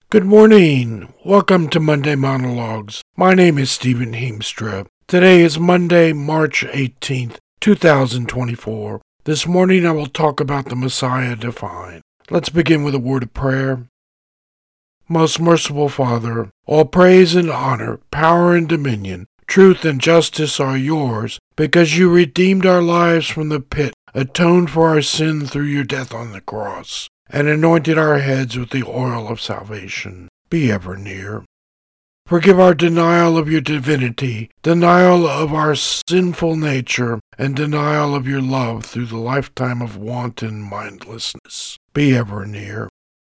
Good morning. Welcome to Monday Monologues. My name is Stephen Heemstra. Today is Monday, March 18th, 2024. This morning I will talk about the Messiah defined. Let's begin with a word of prayer. Most merciful Father, all praise and honor, power and dominion, truth and justice are yours, because you redeemed our lives from the pit, atoned for our sin through your death on the cross, and anointed our heads with the oil of salvation. Be ever near. Forgive our denial of your divinity, denial of our sinful nature, and denial of your love through the lifetime of wanton mindlessness. Be ever near.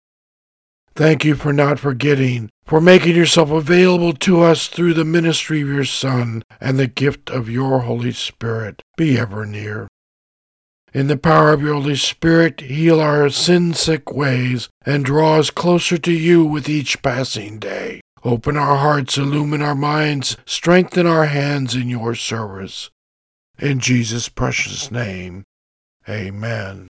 Thank you for not forgetting, for making yourself available to us through the ministry of your Son and the gift of your Holy Spirit. Be ever near. In the power of your Holy Spirit, heal our sin-sick ways and draw us closer to you with each passing day. Open our hearts, illumine our minds, strengthen our hands in your service. In Jesus' precious name, amen.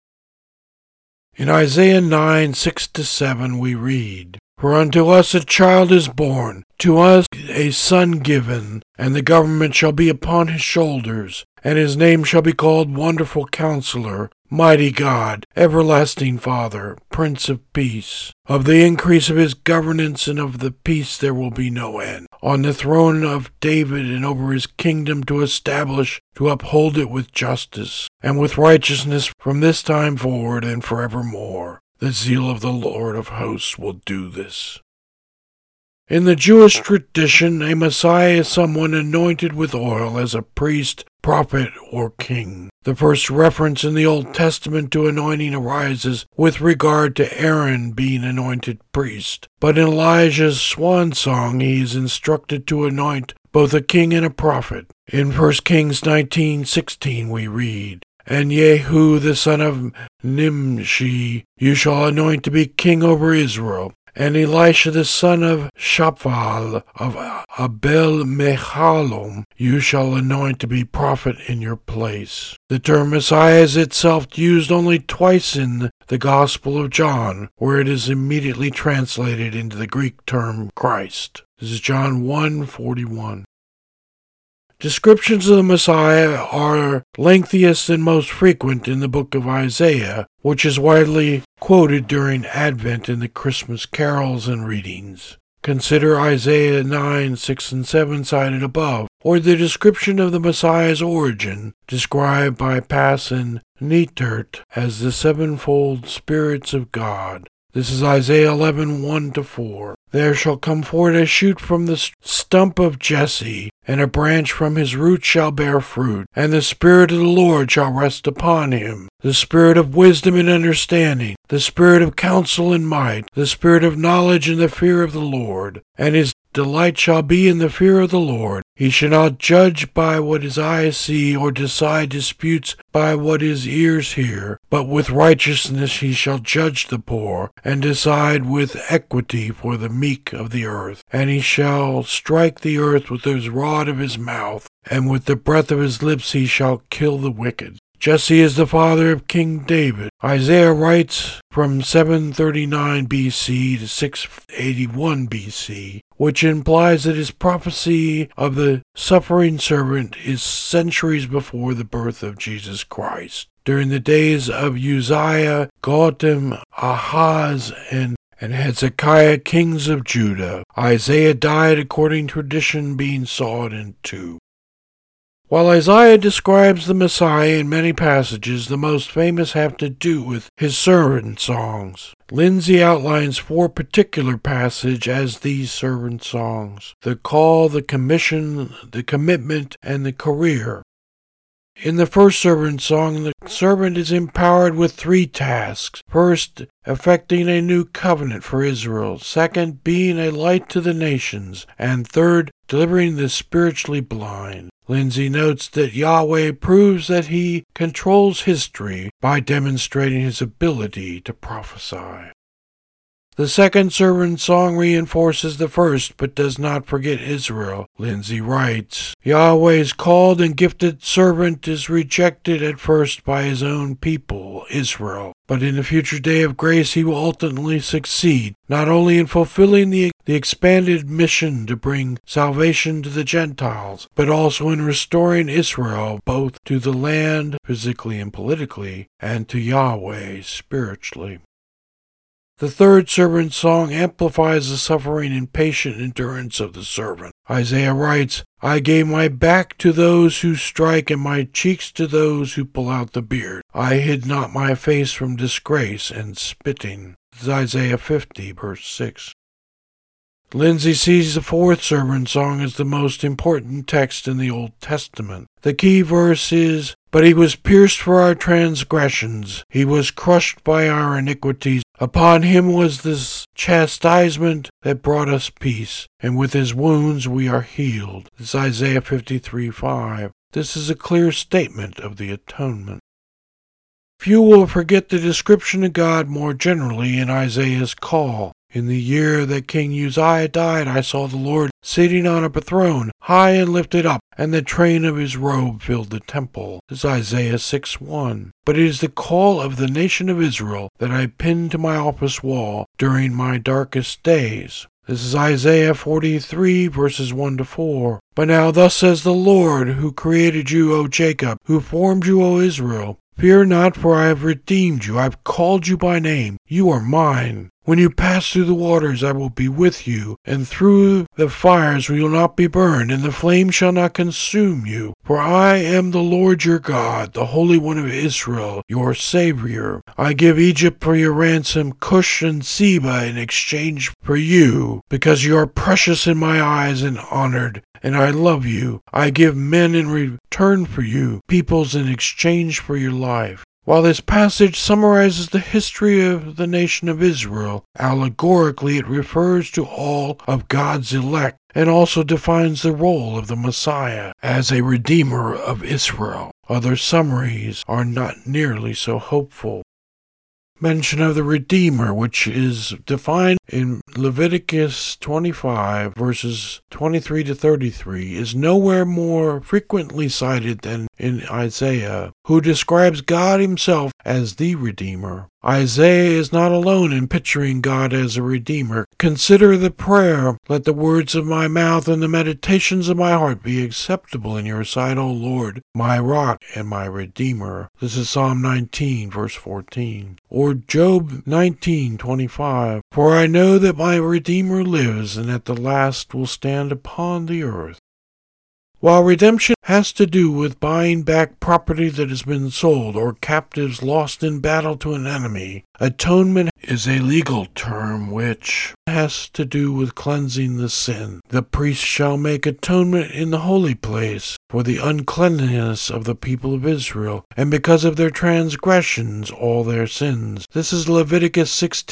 In Isaiah 9, 6-7 we read, For unto us a child is born, to us a son given, and the government shall be upon his shoulders, and his name shall be called Wonderful Counselor, Mighty God, Everlasting Father, Prince of Peace. Of the increase of his governance and of the peace there will be no end. On the throne of David and over his kingdom to establish, to uphold it with justice, and with righteousness from this time forward and forevermore. The zeal of the Lord of hosts will do this. In the Jewish tradition, a Messiah is someone anointed with oil as a priest, prophet, or king. The first reference in the Old Testament to anointing arises with regard to Aaron being anointed priest, but in Elijah's swan song he is instructed to anoint both a king and a prophet. In 1 Kings 19:16 we read, And Jehu the son of Nimshi you shall anoint to be king over Israel, and Elisha the son of Shaphat of Abel-Meholam you shall anoint to be prophet in your place. The term Messiah is itself used only twice in the Gospel of John, where it is immediately translated into the Greek term Christ. This is John 1:41. Descriptions of the Messiah are lengthiest and most frequent in the book of Isaiah, which is widely quoted during Advent in the Christmas carols and readings. Consider Isaiah 9, 6 and 7 cited above, or the description of the Messiah's origin, described by Passon Nettert as the sevenfold spirits of God. This is Isaiah 11, 1-4. There shall come forth a shoot from the stump of Jesse, and a branch from his root shall bear fruit, and the Spirit of the Lord shall rest upon him, the Spirit of wisdom and understanding, the Spirit of counsel and might, the Spirit of knowledge and the fear of the Lord. And his delight shall be in the fear of the Lord. He shall not judge by what his eyes see, or decide disputes by what his ears hear, but with righteousness he shall judge the poor, and decide with equity for the meek of the earth. And he shall strike the earth with his rod of his mouth, and with the breath of his lips he shall kill the wicked. Jesse is the father of King David. Isaiah writes from 739 BC to 681 BC, which implies that his prophecy of the suffering servant is centuries before the birth of Jesus Christ. During the days of Uzziah, Jotham, Ahaz, and Hezekiah, kings of Judah, Isaiah died according to tradition, being sawed in two. While Isaiah describes the Messiah in many passages, the most famous have to do with his servant songs. Lindsay outlines 4 particular passages as these servant songs: the call, the commission, the commitment, and the career. In the first servant song, the servant is empowered with 3 tasks. First, effecting a new covenant for Israel. Second, being a light to the nations. And third, delivering the spiritually blind. Lindsay notes that Yahweh proves that he controls history by demonstrating his ability to prophesy. The second servant song reinforces the first, but does not forget Israel. Lindsay writes, Yahweh's called and gifted servant is rejected at first by his own people, Israel. But in the future day of grace he will ultimately succeed, not only in fulfilling the expanded mission to bring salvation to the Gentiles, but also in restoring Israel both to the land, physically and politically, and to Yahweh, spiritually. The third servant song amplifies the suffering and patient endurance of the servant. Isaiah writes, I gave my back to those who strike and my cheeks to those who pull out the beard. I hid not my face from disgrace and spitting. This is Isaiah 50, verse 6. Lindsay sees the fourth servant song as the most important text in the Old Testament. The key verse is, But he was pierced for our transgressions, he was crushed by our iniquities. Upon him was this chastisement that brought us peace, and with his wounds we are healed. This is Isaiah 53:5. This is a clear statement of the atonement. Few will forget the description of God more generally in Isaiah's call. In the year that King Uzziah died, I saw the Lord sitting on a throne, high and lifted up, and the train of his robe filled the temple. This is Isaiah 6:1. But it is the call of the nation of Israel that I pinned to my office wall during my darkest days. This is Isaiah 43, verses 1-4. But now thus says the Lord, who created you, O Jacob, who formed you, O Israel. Fear not, for I have redeemed you. I have called you by name. You are mine. When you pass through the waters, I will be with you, and through the fires you will not be burned, and the flame shall not consume you. For I am the Lord your God, the Holy One of Israel, your Savior. I give Egypt for your ransom, Cush and Seba in exchange for you, because you are precious in my eyes and honored, and I love you. I give men in return for you, peoples in exchange for your life. While this passage summarizes the history of the nation of Israel, allegorically it refers to all of God's elect and also defines the role of the Messiah as a redeemer of Israel. Other summaries are not nearly so hopeful. Mention of the Redeemer, which is defined in Leviticus 25, verses 23-33, is nowhere more frequently cited than in Isaiah, who describes God himself as the Redeemer. Isaiah is not alone in picturing God as a Redeemer. Consider the prayer, let the words of my mouth and the meditations of my heart be acceptable in your sight, O Lord, my rock and my Redeemer. This is Psalm 19, verse 14. Or Job 19:25. For I know that my Redeemer lives, and at the last will stand upon the earth. While redemption has to do with buying back property that has been sold or captives lost in battle to an enemy, atonement is a legal term which has to do with cleansing the sin. The priest shall make atonement in the holy place for the uncleanness of the people of Israel, and because of their transgressions, all their sins. This is Leviticus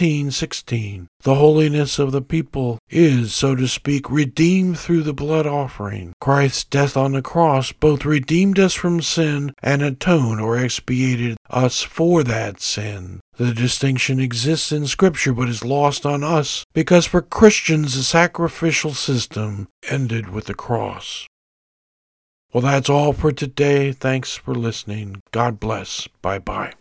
16:16. The holiness of the people is, so to speak, redeemed through the blood offering. Christ's death on the cross both redeemed us from sin and atoned or expiated us for that sin. The distinction exists in Scripture but is lost on us because for Christians the sacrificial system ended with the cross. Well, that's all for today. Thanks for listening. God bless. Bye-bye.